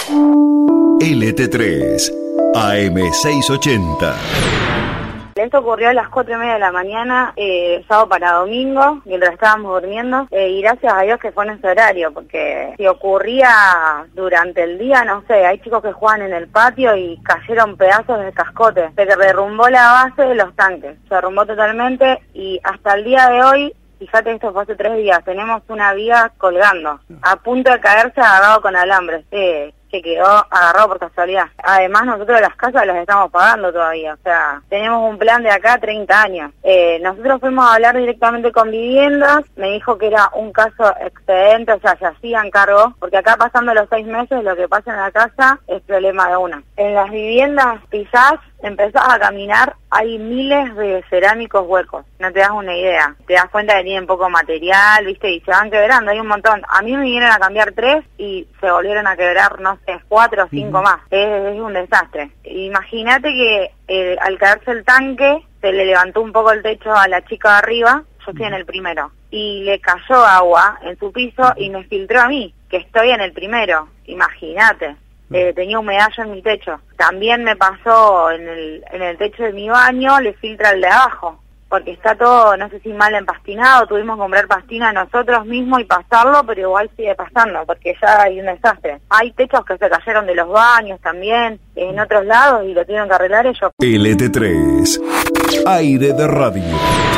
LT3 AM680. Esto ocurrió a las 4:30 de la mañana, sábado para domingo, mientras estábamos durmiendo, y gracias a Dios que fue en ese horario, porque si ocurría durante el día, no sé, hay chicos que juegan en el patio y cayeron pedazos de cascote, se derrumbó la base de los tanques, se derrumbó totalmente, y hasta el día de hoy, fíjate, esto fue hace 3 días, tenemos una viga colgando, a punto de caerse agarrado con alambres, que quedó agarrado por casualidad. Además, nosotros las casas las estamos pagando todavía, o sea, tenemos un plan de acá 30 años. Nosotros fuimos a hablar directamente con viviendas, me dijo que era un caso excedente, o sea, se hacían cargo, porque acá pasando los 6 meses, lo que pasa en la casa es problema de una. En las viviendas, quizás empezás a caminar, hay miles de cerámicos huecos, no te das una idea, te das cuenta que tienen poco material, viste, y se van quebrando, hay un montón. A mí me vinieron a cambiar 3 y se volvieron a quebrar, no sé, 4 o 5 más, es un desastre. Imagínate que al caerse el tanque, se le levantó un poco el techo a la chica de arriba, yo estoy en el primero, y le cayó agua en su piso y me filtró a mí, que estoy en el primero, imagínate. Tenía humedad yo en mi techo. También me pasó en el techo de mi baño, le filtra el de abajo, porque está todo, no sé si mal empastinado, tuvimos que comprar pastina nosotros mismos y pasarlo, pero igual sigue pasando, porque ya hay un desastre. Hay techos que se cayeron de los baños también, en otros lados, y lo tienen que arreglar ellos. LT3, aire de radio.